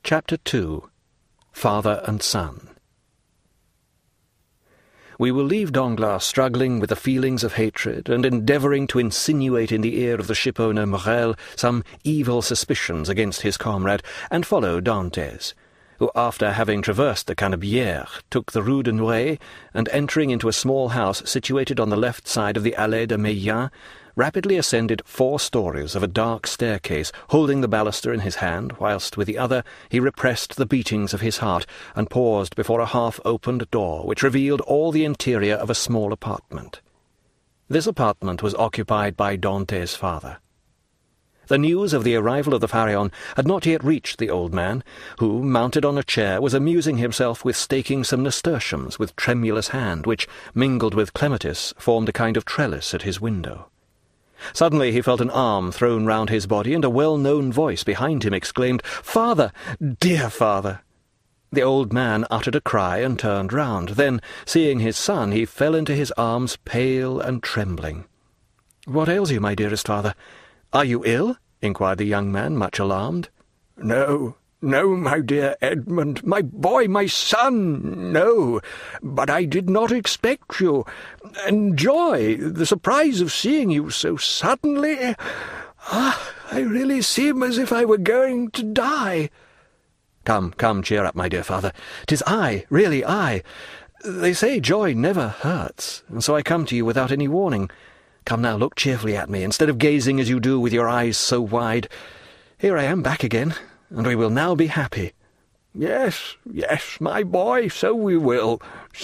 Chapter 2. Father and Son. We will leave Danglars struggling with the feelings of hatred and endeavouring to insinuate in the ear of the shipowner Morrel some evil suspicions against his comrade, and follow Dantès, who, after having traversed the Canebière, took the Rue de Nouailles, and entering into a small house situated on the left side of the Allée de Meillan, rapidly ascended 4 stories of a dark staircase, holding the baluster in his hand, whilst with the other he repressed the beatings of his heart, and paused before a half-opened door, which revealed all the interior of a small apartment. This apartment was occupied by Dantès' father. The news of the arrival of the Pharaon had not yet reached the old man, who, mounted on a chair, was amusing himself with staking some nasturtiums with tremulous hand, which, mingled with clematis, formed a kind of trellis at his window. Suddenly he felt an arm thrown round his body, and a well-known voice behind him exclaimed, "Father! Dear father!" The old man uttered a cry and turned round. Then, seeing his son, he fell into his arms, pale and trembling. "What ails you, my dearest father? Are you ill?" inquired the young man, much alarmed. "No, no, my dear Edmund, my boy, my son, no, but I did not expect you. And joy, the surprise of seeing you so suddenly. I really seem as if I were going to die." Come, cheer up, my dear father. 'Tis I, really I. They say joy never hurts, and so I come to you without any warning. Come now, look cheerfully at me, instead of gazing as you do with your eyes so wide. Here I am back again, and we will now be happy." Yes, my boy, so we will,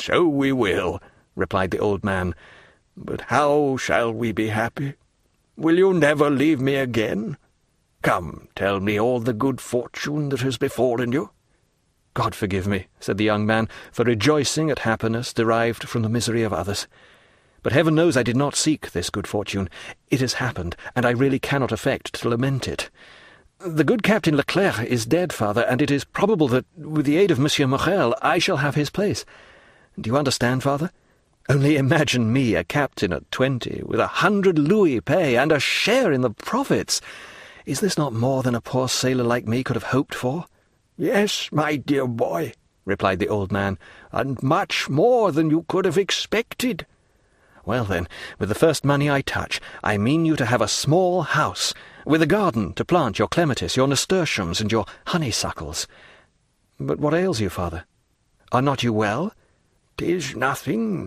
replied the old man. "But how shall we be happy? Will you never leave me again? Come, tell me all the good fortune that has befallen you." "God forgive me," said the young man, "for rejoicing at happiness derived from the misery of others. But heaven knows I did not seek this good fortune. It has happened, and I really cannot affect to lament it. The good Captain Leclerc is dead, father, and it is probable that, with the aid of Monsieur Morrel, I shall have his place. Do you understand, father? Only imagine me, a captain at 20, with 100 louis pay, and a share in the profits. Is this not more than a poor sailor like me could have hoped for?" "Yes, my dear boy," replied the old man, "and much more than you could have expected." "Well, then, with the first money I touch, I mean you to have a small house, with a garden to plant your clematis, your nasturtiums, and your honeysuckles. But what ails you, father? Are not you well?" "'Tis nothing.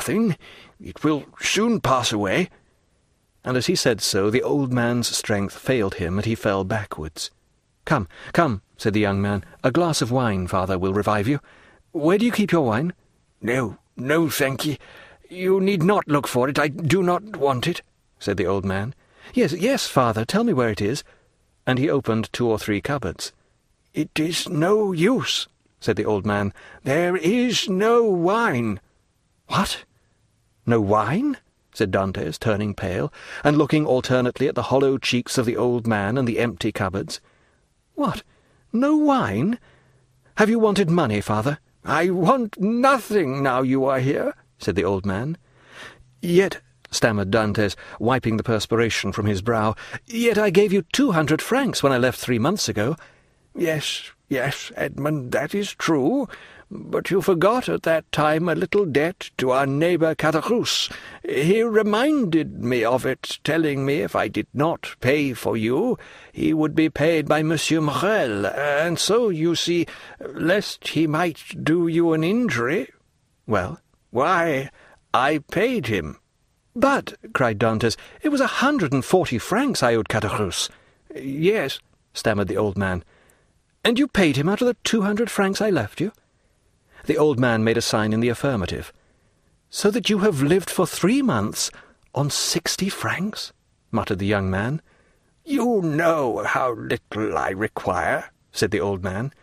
It will soon pass away." And as he said so, the old man's strength failed him, and he fell backwards. Come, said the young man. "A glass of wine, father, will revive you. Where do you keep your wine?" No, thank ye. You need not look for it. I do not want it," said the old man. Yes, father, tell me where it is." And he opened 2 or 3 cupboards. "It is no use," said the old man. "There is no wine." "What? No wine?" said Dantès, turning pale, and looking alternately at the hollow cheeks of the old man and the empty cupboards. "What? No wine? Have you wanted money, father?" "I want nothing now you are here," said the old man. "Yet," stammered Dantès, wiping the perspiration from his brow, "yet I gave you 200 francs when I left 3 months ago." Yes, Edmund, that is true, but you forgot at that time a little debt to our neighbour Caderousse. He reminded me of it, telling me if I did not pay for you, he would be paid by Monsieur Morrel, and so, you see, lest he might do you an injury—" "Well?" "Why, I paid him." "But," cried Dantès, "it was 140 francs I owed Caderousse." "Yes," stammered the old man. "And you paid him out of the 200 francs I left you?" The old man made a sign in the affirmative. "So that you have lived for 3 months on 60 francs?" muttered the young man. "You know how little I require," said the old man.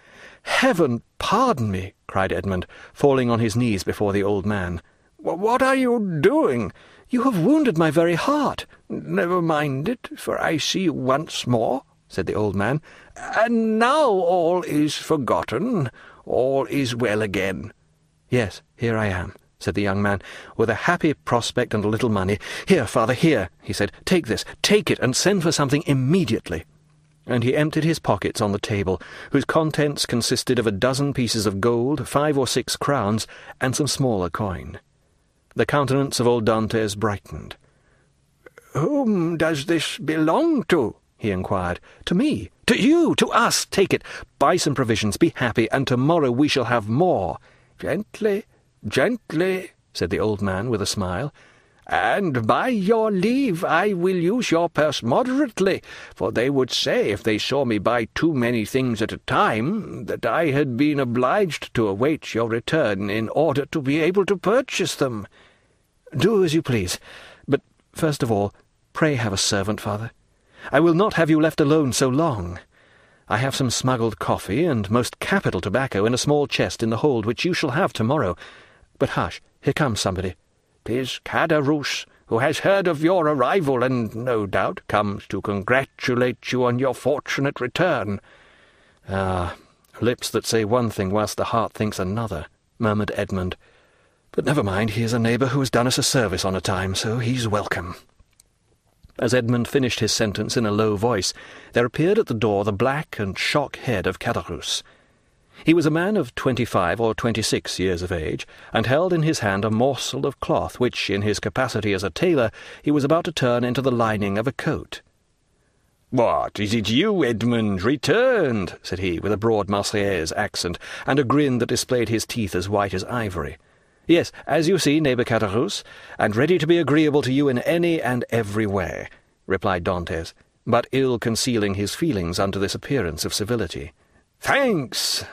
"Heaven pardon me!" cried Edmund, falling on his knees before the old man. "What are you doing?" "You have wounded my very heart." "Never mind it, for I see you once more," said the old man. "And now all is forgotten, all is well again." "Yes, here I am," said the young man, "with a happy prospect and a little money. Here, father, here," he said. "Take this, take it, and send for something immediately." and he emptied his pockets on the table, whose contents consisted of a dozen pieces of gold, 5 or 6 crowns, and some smaller coin. The countenance of old Dantès brightened. "Whom does this belong to?" he inquired. "To me, to you, to us. Take it, buy some provisions, be happy, and tomorrow we shall have more." "Gently, gently," said the old man with a smile. "And by your leave I will use your purse moderately, for they would say, if they saw me buy too many things at a time, that I had been obliged to await your return in order to be able to purchase them." "Do as you please. But first of all, pray have a servant, father. I will not have you left alone so long. I have some smuggled coffee and most capital tobacco in a small chest in the hold, which you shall have tomorrow. But hush, here comes somebody." "'Tis Caderousse, who has heard of your arrival, and no doubt comes to congratulate you on your fortunate return." "Ah, lips that say one thing whilst the heart thinks another," murmured Edmund. "But never mind, he is a neighbour who has done us a service on a time, so he's welcome." As Edmund finished his sentence in a low voice, there appeared at the door the black and shock head of Caderousse. He was a man of 25 or 26 years of age, and held in his hand a morsel of cloth which, in his capacity as a tailor, he was about to turn into the lining of a coat. "What, is it you, Edmund, returned?" said he, with a broad Marseillaise accent, and a grin that displayed his teeth as white as ivory. "Yes, as you see, neighbour Caderousse, and ready to be agreeable to you in any and every way," replied Dantès, but ill concealing his feelings under this appearance of civility. "Thanks,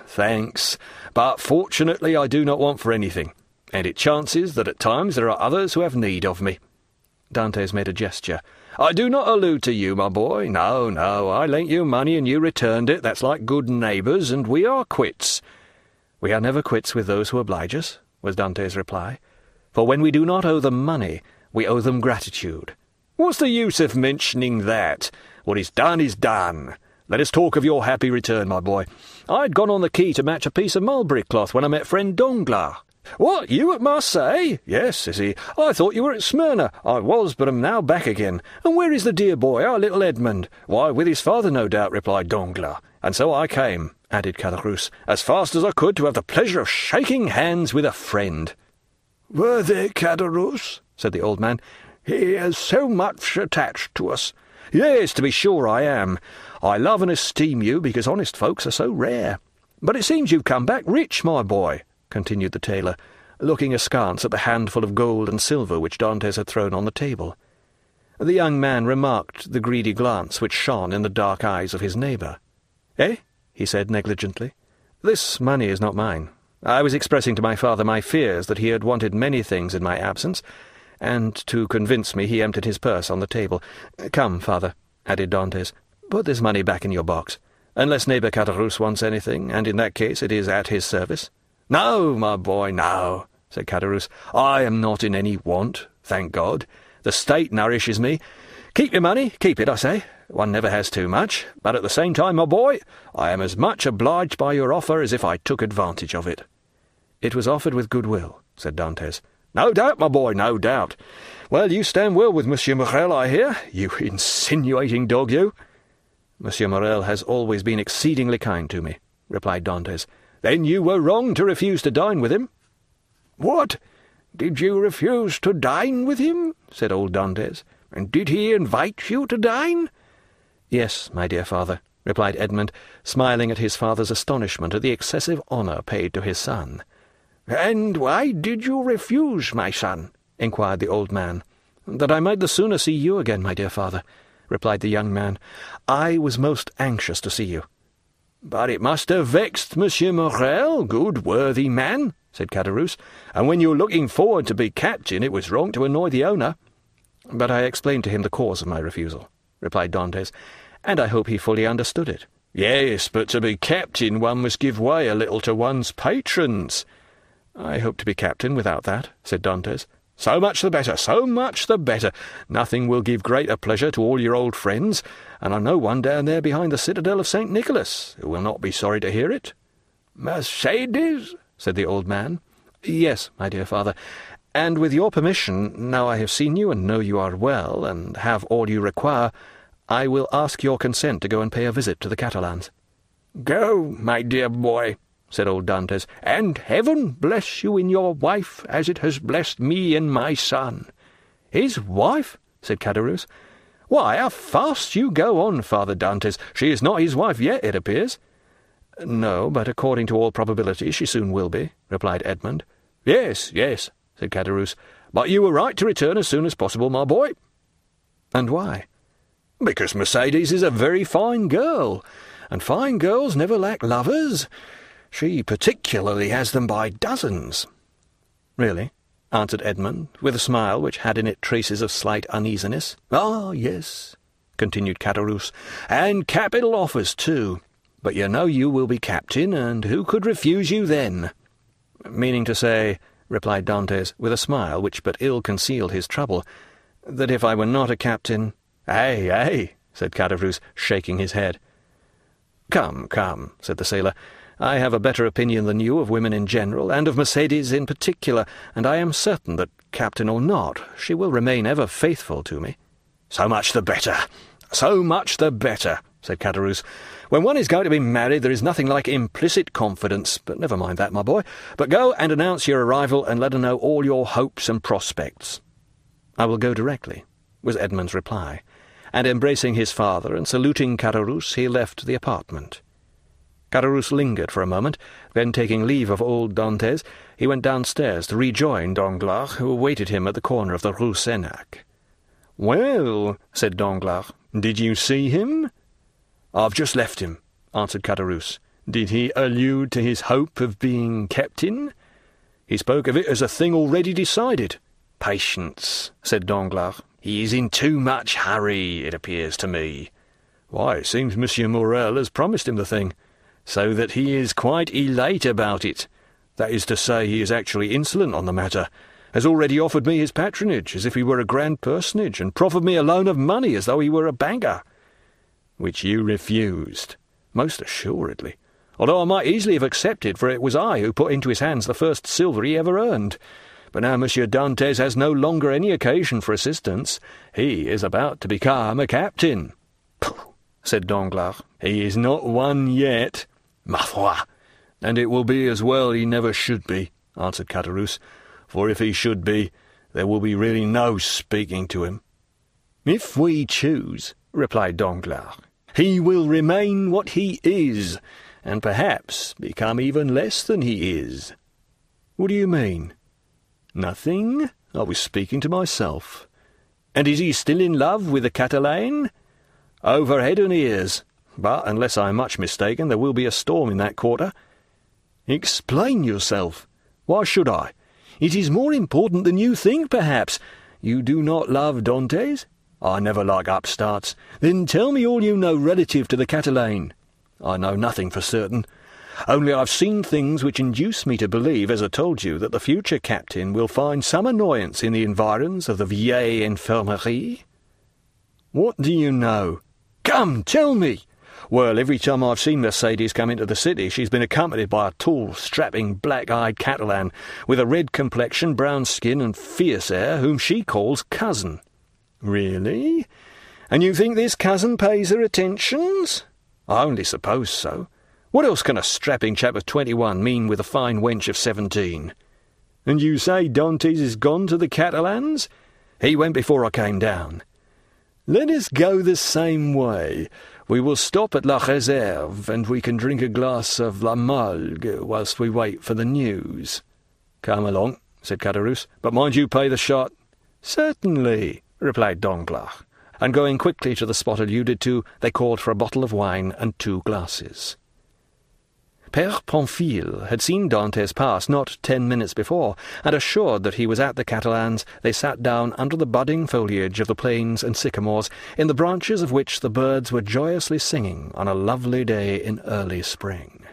but fortunately I do not want for anything, and it chances that at times there are others who have need of me." Dantès made a gesture. "I do not allude to you, my boy. No, I lent you money and you returned it. That's like good neighbours, and we are quits." "We are never quits with those who oblige us," was Dantès' reply. "For when we do not owe them money, we owe them gratitude." "What's the use of mentioning that? What is done is done. Let us talk of your happy return, my boy. I had gone on the quay to match a piece of mulberry cloth when I met friend Danglars." "What, you at Marseilles?" "Yes," says he. "I thought you were at Smyrna." "I was, but am now back again." "And where is the dear boy, our little Edmund?" "Why, with his father, no doubt," replied Danglars. "And so I came," added Caderousse, "as fast as I could to have the pleasure of shaking hands with a friend." "Worthy Caderousse," said the old man, "he is so much attached to us." "Yes, to be sure I am. I love and esteem you, because honest folks are so rare. But it seems you've come back rich, my boy," continued the tailor, looking askance at the handful of gold and silver which Dantès had thrown on the table. The young man remarked the greedy glance which shone in the dark eyes of his neighbour. "Eh?" he said negligently. "This money is not mine. I was expressing to my father my fears that he had wanted many things in my absence, and to convince me he emptied his purse on the table. Come, father," added Dantès, "put this money back in your box, unless neighbour Caderousse wants anything, and in that case it is at his service." "No, my boy, no," said Caderousse. "I am not in any want, thank God. The state nourishes me. Keep your money, keep it, I say. One never has too much, but at the same time, my boy, I am as much obliged by your offer as if I took advantage of it." "It was offered with goodwill," said Dantès. "No doubt, my boy, no doubt. Well, you stand well with Monsieur Morrel, I hear. You insinuating dog, you." "Monsieur Morrel has always been exceedingly kind to me," replied Dantès. "Then you were wrong to refuse to dine with him." "What? Did you refuse to dine with him?" said old Dantès. "And did he invite you to dine?" "Yes, my dear father," replied Edmund, smiling at his father's astonishment at the excessive honour paid to his son. "And why did you refuse, my son?" inquired the old man. "That I might the sooner see you again, my dear father," replied the young man. "I was most anxious to see you." "But it must have vexed Monsieur Morrel, good worthy man," said Caderousse, "and when you were looking forward to be captain, it was wrong to annoy the owner." "But I explained to him the cause of my refusal," replied Dantès, "and I hope he fully understood it." "Yes, but to be captain one must give way a little to one's patrons." "I hope to be captain without that," said Dantès. "So much the better, so much the better. Nothing will give greater pleasure to all your old friends, and I know one down there behind the citadel of St. Nicholas, who will not be sorry to hear it." "Mercédès?" said the old man. "Yes, my dear father, and with your permission, now I have seen you and know you are well, and have all you require, I will ask your consent to go and pay a visit to the Catalans." "Go, my dear boy," said old Dantes, "and heaven bless you in your wife, as it has blessed me in my son." "His wife?" said Caderousse. "Why, how fast you go on, Father Dantes! She is not his wife yet, it appears." "No, but according to all probability she soon will be," replied Edmund. Yes, said Caderousse, "but you were right to return as soon as possible, my boy." "And why?" "Because Mercedes is a very fine girl, and fine girls never lack lovers. She particularly has them by dozens." "Really?" answered Edmund, with a smile which had in it traces of slight uneasiness. "Ah, yes," continued Caderousse, "and capital offers, too. But you know you will be captain, and who could refuse you then?" "Meaning to say," replied Dantes, with a smile which but ill concealed his trouble, "that if I were not a captain—" "Ay," said Caderousse, shaking his head. Come," said the sailor, "I have a better opinion than you of women in general, and of Mercedes in particular, and I am certain that, captain or not, she will remain ever faithful to me." "So much the better, said Caderousse. "When one is going to be married, there is nothing like implicit confidence, but never mind that, my boy. But go and announce your arrival, and let her know all your hopes and prospects." "I will go directly," was Edmund's reply, and embracing his father and saluting Caderousse, he left the apartment. Caderousse lingered for a moment, then taking leave of old Dantes, he went downstairs to rejoin Danglars, who awaited him at the corner of the Rue Senac. "Well," said Danglars, "did you see him?" "I've just left him," answered Caderousse. "Did he allude to his hope of being captain?" "He spoke of it as a thing already decided." "Patience," said Danglars. "He is in too much hurry, it appears to me." "Why, it seems Monsieur Morrel has promised him the thing." "So that he is quite elate about it." "That is to say, he is actually insolent on the matter, has already offered me his patronage as if he were a grand personage, and proffered me a loan of money as though he were a banker." "Which you refused?" "Most assuredly, although I might easily have accepted, for it was I who put into his hands the first silver he ever earned. But now Monsieur Dantes has no longer any occasion for assistance. He is about to become a captain." "Pooh," said Danglars, "he is not one yet." "Ma foi! And it will be as well he never should be," answered Caderousse, "for if he should be, there will be really no speaking to him." "If we choose," replied Danglars, "he will remain what he is, and perhaps become even less than he is." "What do you mean?" "Nothing. I was speaking to myself." "And is he still in love with the Catalane?" "Over head and ears. But, unless I am much mistaken, there will be a storm in that quarter." "Explain yourself." "Why should I?" "It is more important than you think, perhaps. You do not love Dantes?" "I never like upstarts." "Then tell me all you know relative to the Catalane." "I know nothing for certain. Only I've seen things which induce me to believe, as I told you, that the future captain will find some annoyance in the environs of the Vieille Infirmerie." "What do you know?" "Come, tell me." "Well, every time I've seen Mercedes come into the city, she's been accompanied by a tall, strapping, black-eyed Catalan, with a red complexion, brown skin, and fierce air, whom she calls cousin." "Really? And you think this cousin pays her attentions?" "I only suppose so. What else can a strapping chap of 21 mean with a fine wench of 17? "And you say Dantes is gone to the Catalans?" "He went before I came down." "Let us go the same way. We will stop at La Réserve, and we can drink a glass of La Malgue whilst we wait for the news." "Come along," said Caderousse, "but mind you pay the shot." "Certainly," replied Danglars, and going quickly to the spot alluded to, they called for a bottle of wine and 2 glasses. Père Pamphile had seen Dantes pass not 10 minutes before, and assured that he was at the Catalans, they sat down under the budding foliage of the planes and sycamores, in the branches of which the birds were joyously singing on a lovely day in early spring.